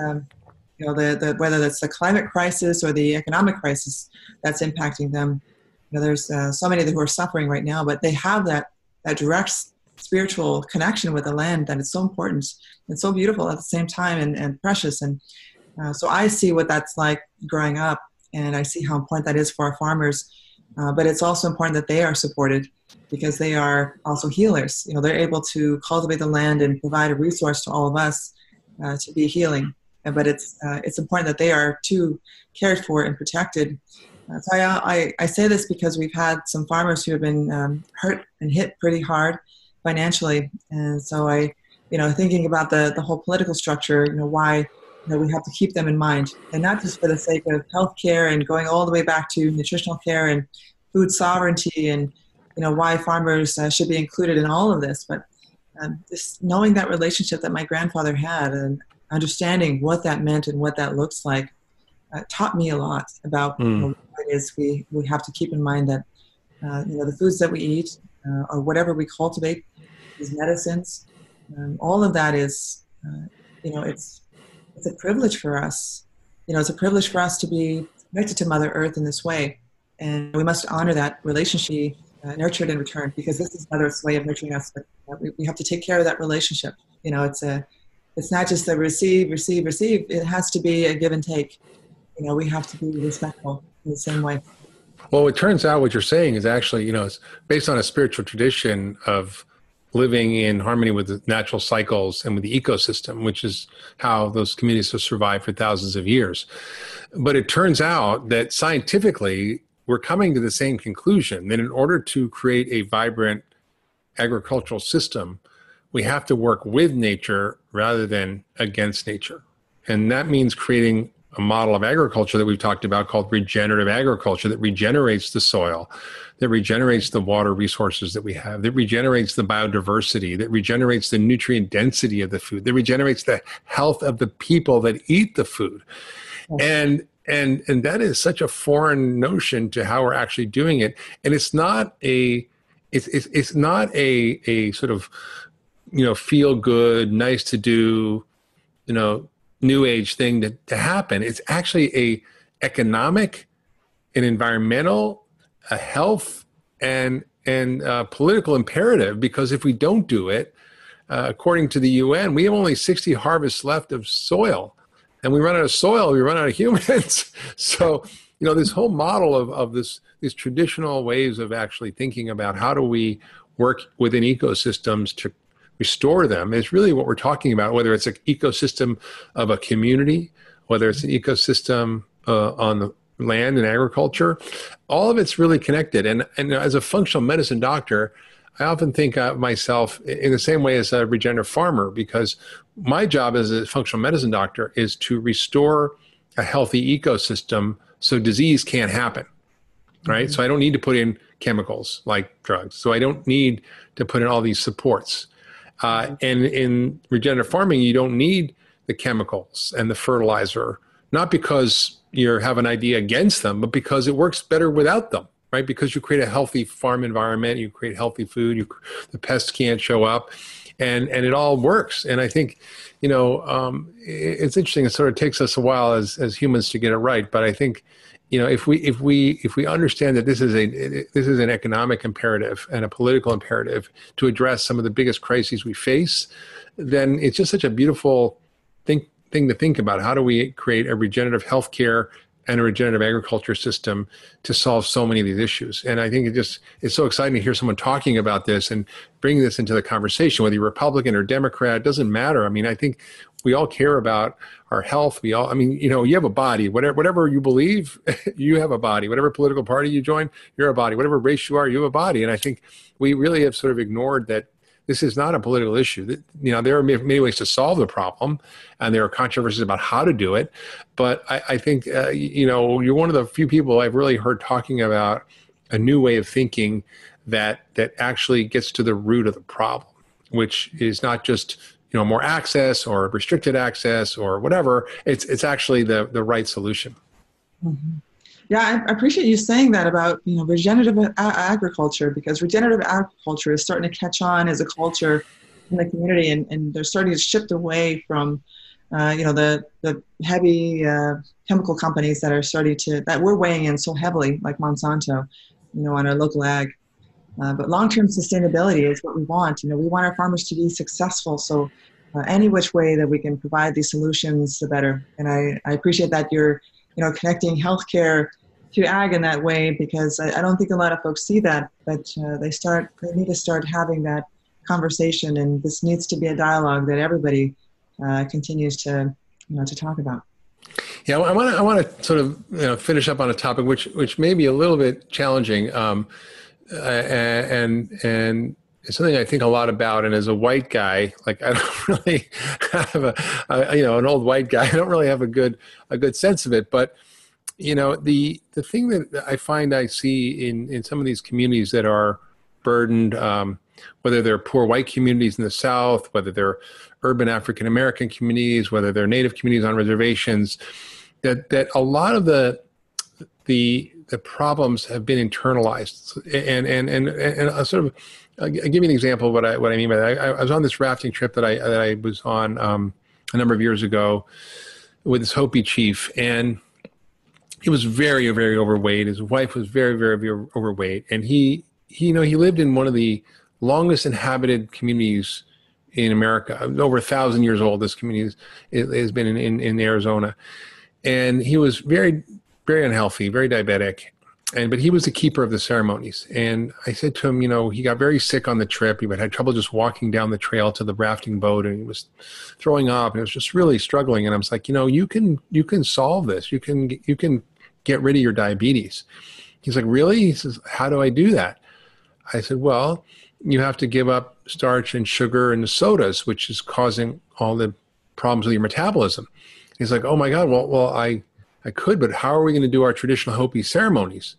whether that's the climate crisis or the economic crisis that's impacting them. There's so many who are suffering right now, but they have that direct spiritual connection with the land that is so important and so beautiful at the same time and precious. And so I see what that's like growing up, and I see how important that is for our farmers. But it's also important that they are supported, because they are also healers. They're able to cultivate the land and provide a resource to all of us to be healing. But it's important that they are too cared for and protected. So I say this because we've had some farmers who have been hurt and hit pretty hard financially. And so thinking about the whole political structure, why we have to keep them in mind, and not just for the sake of healthcare and going all the way back to nutritional care and food sovereignty and why farmers should be included in all of this, but just knowing that relationship that my grandfather had and understanding what that meant and what that looks like taught me a lot about what it is we have to keep in mind, that the foods that we eat or whatever we cultivate, these medicines, all of that is it's a privilege for us. It's a privilege for us to be connected to Mother Earth in this way. And we must honor that relationship, nurtured in return, because this is Mother Earth's way of nurturing us. But we have to take care of that relationship. It's not just the receive. It has to be a give and take. We have to be respectful in the same way. Well, it turns out what you're saying is actually, it's based on a spiritual tradition of living in harmony with the natural cycles and with the ecosystem, which is how those communities have survived for thousands of years. But it turns out that scientifically, we're coming to the same conclusion that in order to create a vibrant agricultural system, we have to work with nature rather than against nature. And that means creating a model of agriculture that we've talked about called regenerative agriculture that regenerates the soil, that regenerates the water resources that we have, that regenerates the biodiversity, that regenerates the nutrient density of the food, that regenerates the health of the people that eat the food. And that is such a foreign notion to how we're actually doing it. And it's not a sort of, feel good, nice to do, new age thing to happen. It's actually a economic, an environmental, a health, and political imperative, because if we don't do it, according to the UN, we have only 60 harvests left of soil, and we run out of soil, we run out of humans. So, this whole model of these traditional ways of actually thinking about how do we work within ecosystems to restore them is really what we're talking about, whether it's an ecosystem of a community, whether it's an ecosystem on the land and agriculture. All of it's really connected. And as a functional medicine doctor, I often think of myself in the same way as a regenerative farmer, because my job as a functional medicine doctor is to restore a healthy ecosystem so disease can't happen, right? So I don't need to put in chemicals like drugs. So I don't need to put in all these supports. And in regenerative farming, you don't need the chemicals and the fertilizer, not because you have an idea against them, but because it works better without them, right? Because you create a healthy farm environment, you create healthy food, the pests can't show up, and it all works. And I think, it's interesting. It sort of takes us a while as humans to get it right, but I think, if we understand that this is an economic imperative and a political imperative to address some of the biggest crises we face, then it's just such a beautiful thing to think about. How do we create a regenerative healthcare and a regenerative agriculture system to solve so many of these issues? And I think it's so exciting to hear someone talking about this and bringing this into the conversation, whether you're Republican or Democrat, it doesn't matter. I mean, I think we all care about our health. You have a body, whatever you believe, you have a body, whatever political party you join, you're a body, whatever race you are, you have a body. And I think we really have sort of ignored that this is not a political issue. There are many ways to solve the problem, and there are controversies about how to do it. But I think, you're one of the few people I've really heard talking about a new way of thinking that actually gets to the root of the problem, which is not just, more access or restricted access or whatever. It's actually the right solution. Mm-hmm. Yeah, I appreciate you saying that about regenerative agriculture, because regenerative agriculture is starting to catch on as a culture in the community, and they're starting to shift away from the heavy chemical companies that we're weighing in so heavily, like Monsanto, on our local ag. But long-term sustainability is what we want. We want our farmers to be successful. So any which way that we can provide these solutions, the better. And I appreciate that you're connecting healthcare to ag in that way, because I don't think a lot of folks see that, but they need to start having that conversation, and this needs to be a dialogue that everybody continues to talk about. Yeah, I want to sort of finish up on a topic which may be a little bit challenging, and it's something I think a lot about. And as a white guy, like I don't really have an old white guy, I don't really have a good sense of it. But the thing that I find I see in some of these communities that are burdened, whether they're poor white communities in the South, whether they're urban African American communities, whether they're Native communities on reservations, that a lot of the problems have been internalized. And a sort of, I'll give you an example of what I mean by that. I was on this rafting trip that I was on a number of years ago with this Hopi chief, and he was very, very overweight. His wife was very, very, very overweight, and he lived in one of the longest inhabited communities in America. Over 1,000 years old. This community has been in Arizona, and he was very, very unhealthy, very diabetic. But he was the keeper of the ceremonies. And I said to him, he got very sick on the trip. He had trouble just walking down the trail to the rafting boat, and he was throwing up, and it was just really struggling. And I was like, you can solve this. You can get rid of your diabetes. He's like, really? He says, how do I do that? I said, well, you have to give up starch and sugar and the sodas, which is causing all the problems with your metabolism. He's like, oh my God, well, I could, but how are we going to do our traditional Hopi ceremonies?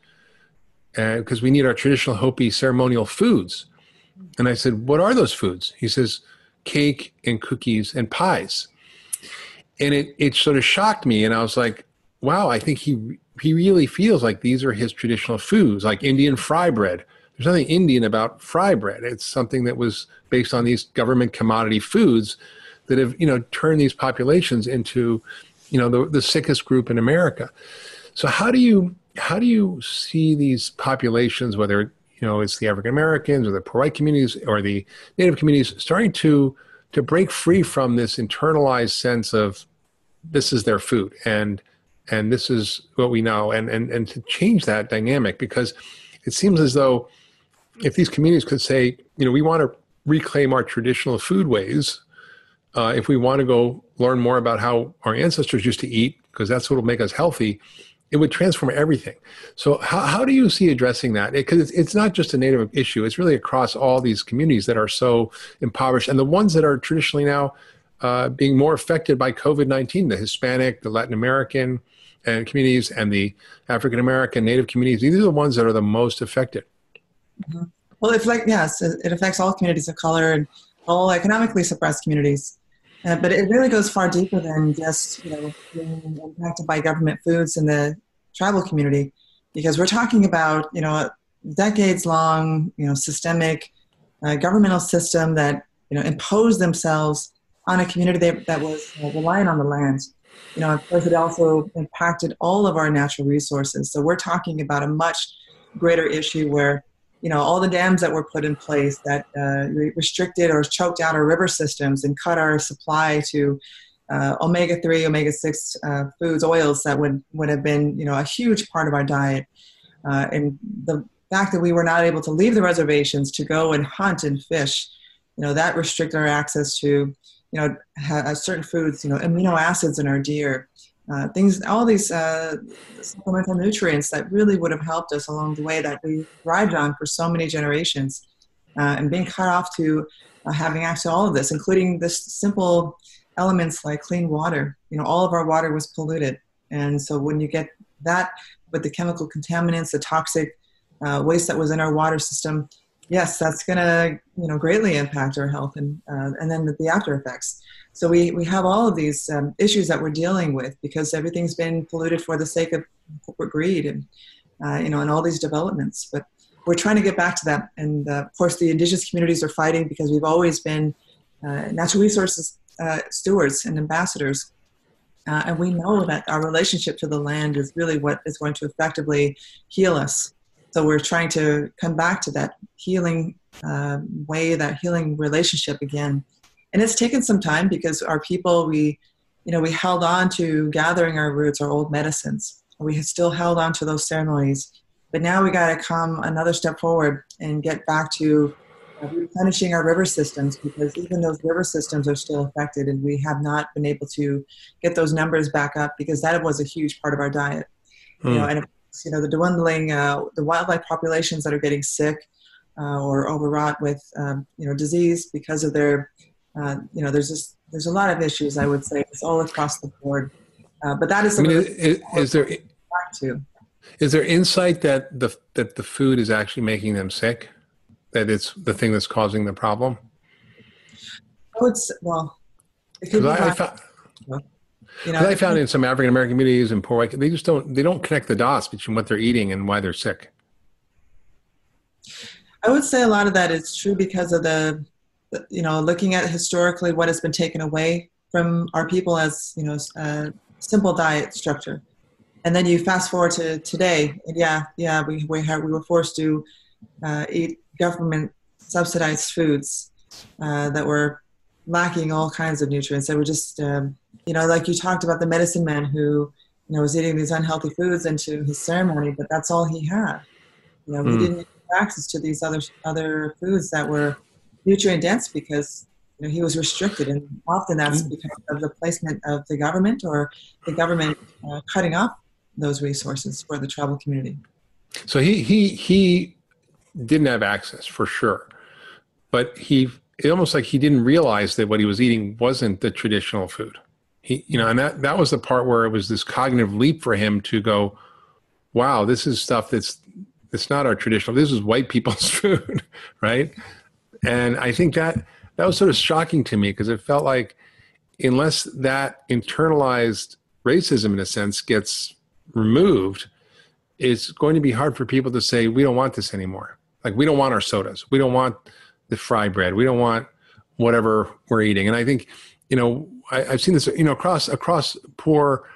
Because we need our traditional Hopi ceremonial foods. And I said, what are those foods? He says, cake and cookies and pies. And it sort of shocked me. And I was like, wow, I think he really feels like these are his traditional foods, like Indian fry bread. There's nothing Indian about fry bread. It's something that was based on these government commodity foods that have, turned these populations into, the sickest group in America. So how do you see these populations, whether, it's the African Americans or the poor white communities or the Native communities, starting to break free from this internalized sense of this is their food and this is what we know, and to change that dynamic? Because it seems as though if these communities could say, we want to reclaim our traditional food ways, if we want to go learn more about how our ancestors used to eat, because that's what will make us healthy, it would transform everything. So how do you see addressing that? Because it's not just a Native issue. It's really across all these communities that are so impoverished, and the ones that are traditionally now being more affected by COVID-19, the Hispanic, the Latin American and communities, and the African American Native communities. These are the ones that are the most affected. Mm-hmm. Well, it affects all communities of color and all economically suppressed communities. But it really goes far deeper than just, being impacted by government foods in the tribal community, because we're talking about, decades-long, systemic governmental system that, imposed themselves on a community that was reliant on the land. Of course, it also impacted all of our natural resources. So we're talking about a much greater issue where, all the dams that were put in place that restricted or choked out our river systems and cut our supply to omega-3, omega-6 foods, oils that would have been, a huge part of our diet. And the fact that we were not able to leave the reservations to go and hunt and fish, that restricted our access to, certain foods, amino acids in our deer, all these supplemental nutrients that really would have helped us along the way that we thrived on for so many generations, and being cut off to having access to all of this, including this simple elements like clean water. All of our water was polluted. And so when you get that with the chemical contaminants, the toxic waste that was in our water system, yes, that's going to, greatly impact our health and then the after effects. So we have all of these issues that we're dealing with because everything's been polluted for the sake of corporate greed and, and all these developments. But we're trying to get back to that. And of course, the indigenous communities are fighting because we've always been natural resources stewards and ambassadors. And we know that our relationship to the land is really what is going to effectively heal us. So we're trying to come back to that healing way, that healing relationship again. And it's taken some time because our people, we held on to gathering our roots, our old medicines. We still held on to those ceremonies. But now we got to come another step forward and get back to replenishing our river systems, because even those river systems are still affected, and we have not been able to get those numbers back up because that was a huge part of our diet. And the dwindling, the wildlife populations that are getting sick or overwrought with, disease because of their, there's a lot of issues, I would say. It's all across the board. But that is is there insight that the food is actually making them sick? That it's the thing that's causing the problem? I found in some African American communities and poor white, they don't connect the dots between what they're eating and why they're sick. I would say a lot of that is true because of looking at historically what has been taken away from our people as, a simple diet structure. And then you fast forward to today, and we were forced to eat government subsidized foods that were lacking all kinds of nutrients. They were just, like you talked about the medicine man who, was eating these unhealthy foods into his ceremony, but that's all he had. He didn't have access to these other foods that were nutrient dense because, he was restricted. And often that's because of the placement of the government or the government cutting off those resources for the tribal community. So he didn't have access for sure, but it almost like he didn't realize that what he was eating wasn't the traditional food. And that was the part where it was this cognitive leap for him to go, wow, this is stuff that's not our traditional. This is white people's food, right? And I think that was sort of shocking to me, because it felt like unless that internalized racism, in a sense, gets removed, it's going to be hard for people to say, we don't want this anymore. Like, we don't want our sodas. We don't want the fry bread. We don't want whatever we're eating. And I think, I've seen this, across poor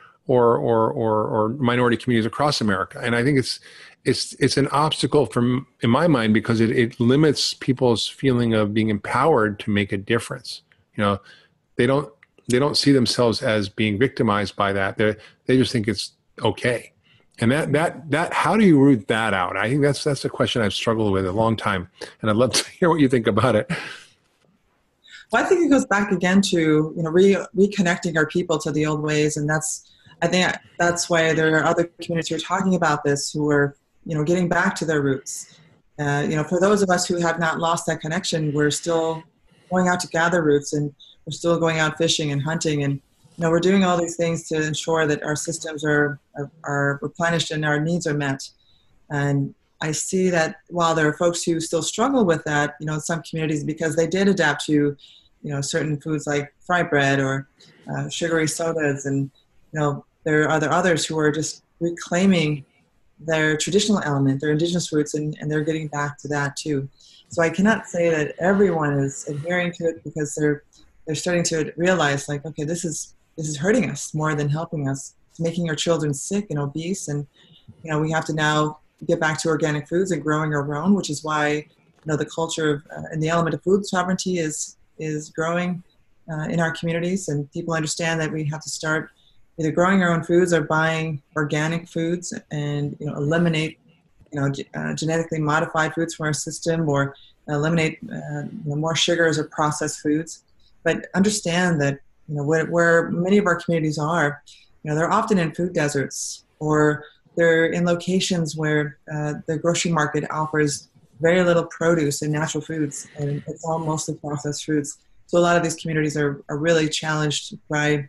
or minority communities across America. And I think it's an obstacle in my mind, because it limits people's feeling of being empowered to make a difference. They don't see themselves as being victimized by that. They just think it's okay. And that how do you root that out? I think that's a question I've struggled with a long time, and I'd love to hear what you think about it. Well, I think it goes back again to reconnecting our people to the old ways, and I think that's why there are other communities who are talking about this, who are getting back to their roots. For those of us who have not lost that connection, we're still going out to gather roots, and we're still going out fishing and hunting, and we're doing all these things to ensure that our systems are replenished and our needs are met. And I see that while there are folks who still struggle with that, in some communities, because they did adapt to, certain foods like fry bread or sugary sodas, and there are others who are just reclaiming their traditional element, their indigenous roots, and they're getting back to that too. So I cannot say that everyone is adhering to it, because they're starting to realize, like, okay, this is hurting us more than helping us. It's making our children sick and obese, and we have to now get back to organic foods and growing our own, which is why the culture of and the element of food sovereignty is growing in our communities, and people understand that we have to start either growing our own foods or buying organic foods, and eliminate genetically modified foods from our system, or eliminate more sugars or processed foods. But understand that where many of our communities are, they're often in food deserts, or they're in locations where the grocery market offers very little produce and natural foods, and it's all mostly processed foods. So a lot of these communities are really challenged by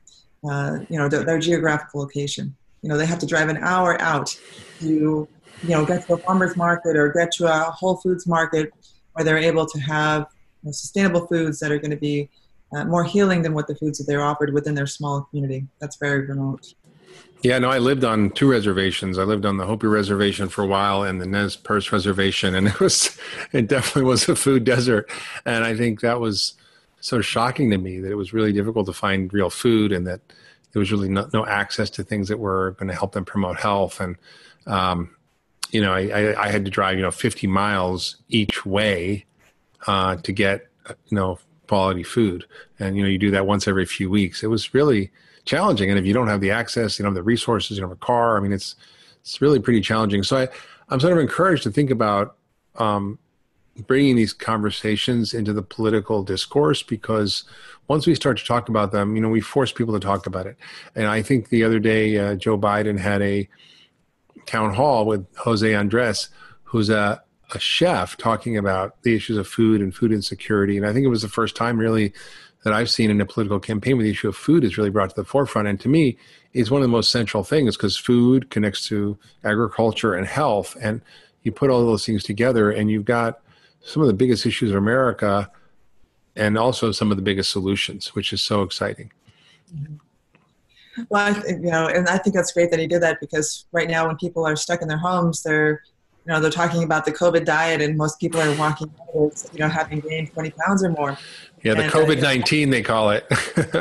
their geographical location. They have to drive an hour out to get to a farmer's market or get to a Whole Foods market, where they're able to have sustainable foods that are going to be more healing than what the foods that they're offered within their small community. That's very remote. Yeah, no, I lived on 2 reservations. I lived on the Hopi Reservation for a while and the Nez Perce Reservation, and it definitely was a food desert. And I think that was so shocking to me, that it was really difficult to find real food, and that there was really no access to things that were going to help them promote health. And I had to drive 50 miles each way to get quality food, and you do that once every few weeks. It was really challenging, and if you don't have the access, you don't have the resources, you don't have a car, I mean, it's really pretty challenging. So I'm sort of encouraged to think about bringing these conversations into the political discourse, because once we start to talk about them, we force people to talk about it. And I think the other day, Joe Biden had a town hall with Jose Andres, who's a chef, talking about the issues of food and food insecurity. And I think it was the first time really that I've seen in a political campaign where the issue of food is really brought to the forefront. And to me, it's one of the most central things, because food connects to agriculture and health. And you put all those things together, and you've got some of the biggest issues of America, and also some of the biggest solutions, which is so exciting. Well, and I think that's great that he did that, because right now when people are stuck in their homes, they're talking about the COVID diet, and most people are walking out, having gained 20 pounds or more. Yeah, the COVID-19, they call it.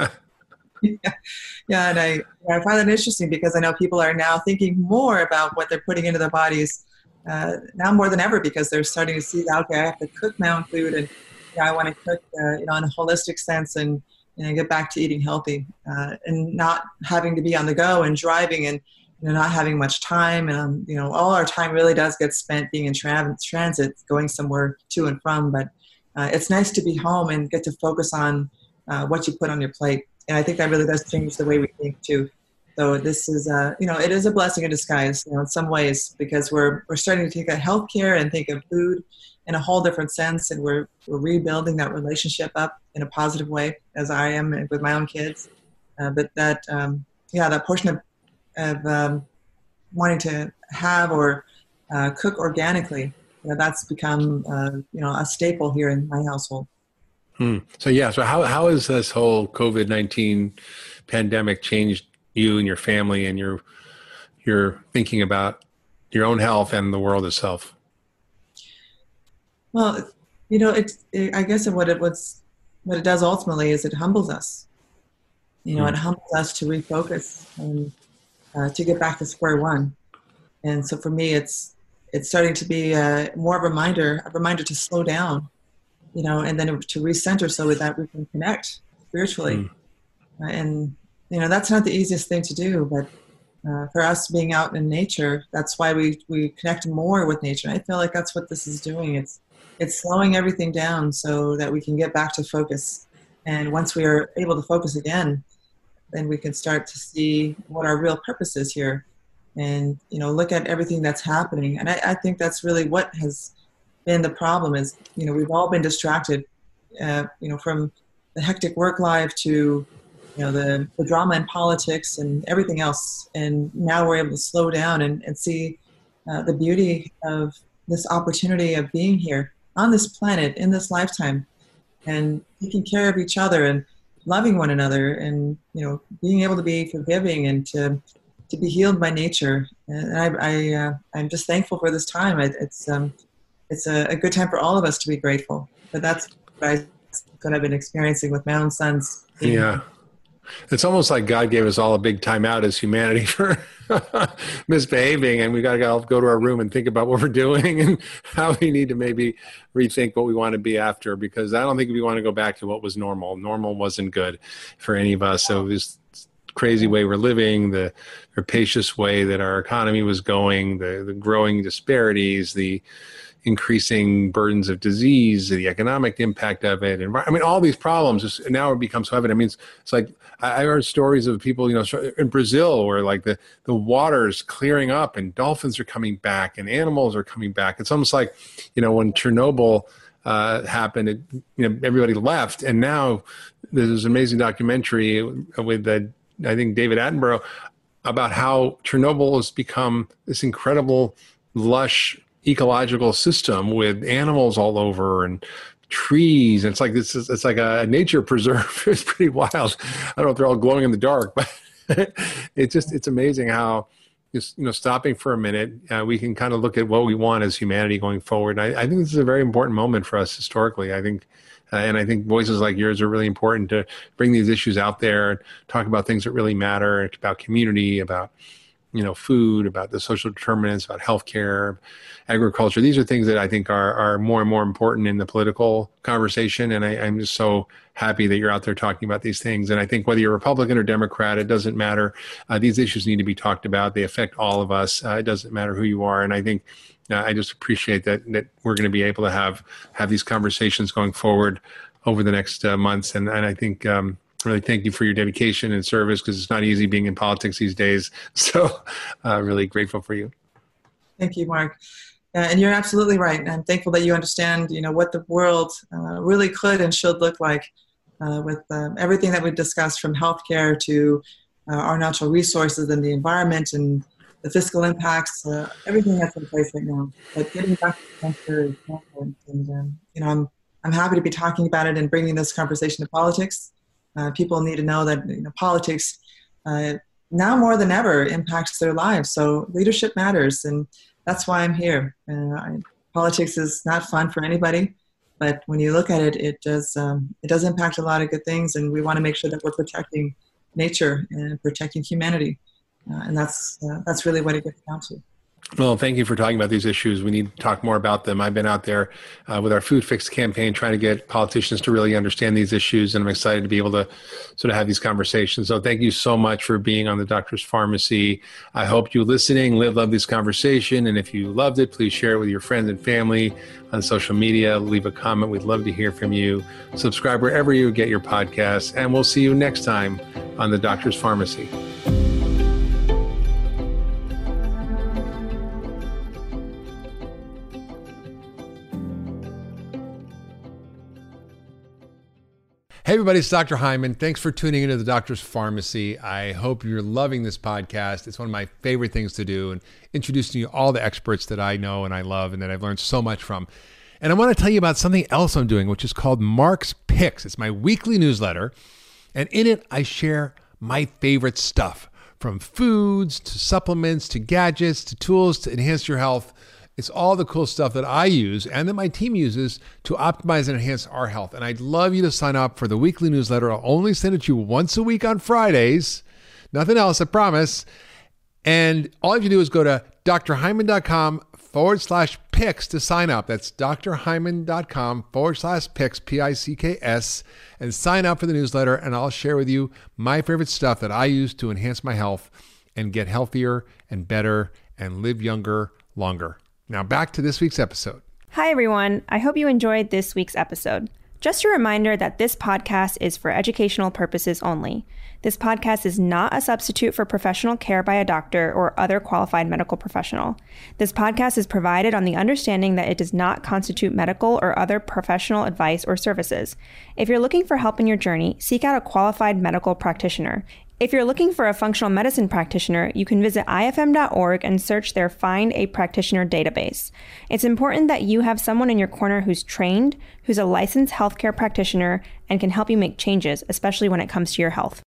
Yeah, and I find that interesting, because I know people are now thinking more about what they're putting into their bodies now more than ever, because they're starting to see that, okay, I have to cook my own food, and I want to cook in a holistic sense, and get back to eating healthy, and not having to be on the go and driving, and not having much time. And all our time really does get spent being in transit, going somewhere to and from. But it's nice to be home and get to focus on what you put on your plate. And I think that really does change the way we think too. So this is, it is a blessing in disguise, in some ways, because we're starting to take healthcare and think of food in a whole different sense, and we're rebuilding that relationship up in a positive way, as I am with my own kids. But that portion of wanting to have or cook organically, that's become a staple here in my household. So how has this whole COVID-19 pandemic changed you and your family and your thinking about your own health and the world itself? Well, I guess what it does ultimately is it humbles us. It humbles us to refocus and to get back to square one. And so for me, it's starting to be more of a reminder to slow down, and then to recenter so that we can connect spiritually. And that's not the easiest thing to do, but for us being out in nature, that's why we connect more with nature. And I feel like that's what this is doing. It's slowing everything down so that we can get back to focus. And once we are able to focus again, then we can start to see what our real purpose is here, and look at everything that's happening. And I think that's really what has been the problem is, we've all been distracted, from the hectic work life to the drama in politics and everything else. And now we're able to slow down and see the beauty of this opportunity of being here on this planet in this lifetime, and taking care of each other and loving one another, and being able to be forgiving and to be healed by nature. And I'm just thankful for this time. It's a good time for all of us to be grateful. But that's what I've been experiencing with my own sons. Yeah. It's almost like God gave us all a big time out as humanity for misbehaving, and we got to go to our room and think about what we're doing and how we need to maybe rethink what we want to be after, because I don't think we want to go back to what was normal. Normal wasn't good for any of us. So this crazy way we're living, the rapacious way that our economy was going, the growing disparities, the increasing burdens of disease, the economic impact of it. And I mean, all these problems now it becomes so evident. I mean, it's like I heard stories of people, in Brazil where like the water's clearing up and dolphins are coming back and animals are coming back. It's almost like, when Chernobyl happened, everybody left. And now there's this amazing documentary with I think David Attenborough about how Chernobyl has become this incredible, lush ecological system with animals all over and trees. And it's like a nature preserve. It's pretty wild. I don't know if they're all glowing in the dark, but it's amazing how just, stopping for a minute, we can kind of look at what we want as humanity going forward. And I think this is a very important moment for us historically. I think voices like yours are really important to bring these issues out there and talk about things that really matter, about community, about food, about the social determinants, about healthcare, agriculture. These are things that I think are more and more important in the political conversation. And I'm just so happy that you're out there talking about these things. And I think whether you're Republican or Democrat, it doesn't matter. These issues need to be talked about. They affect all of us. It doesn't matter who you are. And I think I just appreciate that we're going to be able to have these conversations going forward over the next months. And I think really thank you for your dedication and service, because it's not easy being in politics these days. So really grateful for you. Thank you, Mark. And you're absolutely right. I'm thankful that you understand, what the world really could and should look like with everything that we've discussed, from healthcare to our natural resources and the environment and the fiscal impacts, everything that's in place right now. But getting back to the center is important. And, I'm happy to be talking about it and bringing this conversation to politics. People need to know that politics now more than ever impacts their lives. So leadership matters, and that's why I'm here. Politics is not fun for anybody, but when you look at it, it does impact a lot of good things, and we want to make sure that we're protecting nature and protecting humanity, and that's really what it gets down to. Well, thank you for talking about these issues. We need to talk more about them. I've been out there with our Food Fix campaign trying to get politicians to really understand these issues, and I'm excited to be able to sort of have these conversations. So thank you so much for being on the Doctor's Pharmacy. I hope you listening love this conversation, and if you loved it, please share it with your friends and family on social media. Leave a comment. We'd love to hear from you. Subscribe wherever you get your podcasts, and we'll see you next time on the Doctor's Pharmacy. Hey everybody, it's Dr. Hyman. Thanks for tuning into the Doctor's Pharmacy. I hope you're loving this podcast. It's one of my favorite things to do, and introducing you to all the experts that I know and I love and that I've learned so much from. And I want to tell you about something else I'm doing, which is called Mark's Picks. It's my weekly newsletter, and in it I share my favorite stuff, from foods to supplements to gadgets to tools to enhance your health. It's all the cool stuff that I use and that my team uses to optimize and enhance our health. And I'd love you to sign up for the weekly newsletter. I'll only send it to you once a week on Fridays. Nothing else, I promise. And all you have to do is go to drhyman.com/picks to sign up. That's drhyman.com/picks, P-I-C-K-S, and sign up for the newsletter. And I'll share with you my favorite stuff that I use to enhance my health and get healthier and better and live younger, longer. Now back to this week's episode. Hi, everyone. I hope you enjoyed this week's episode. Just a reminder that this podcast is for educational purposes only. This podcast is not a substitute for professional care by a doctor or other qualified medical professional. This podcast is provided on the understanding that it does not constitute medical or other professional advice or services. If you're looking for help in your journey, seek out a qualified medical practitioner. If you're looking for a functional medicine practitioner, you can visit ifm.org and search their Find a Practitioner database. It's important that you have someone in your corner who's trained, who's a licensed healthcare practitioner, and can help you make changes, especially when it comes to your health.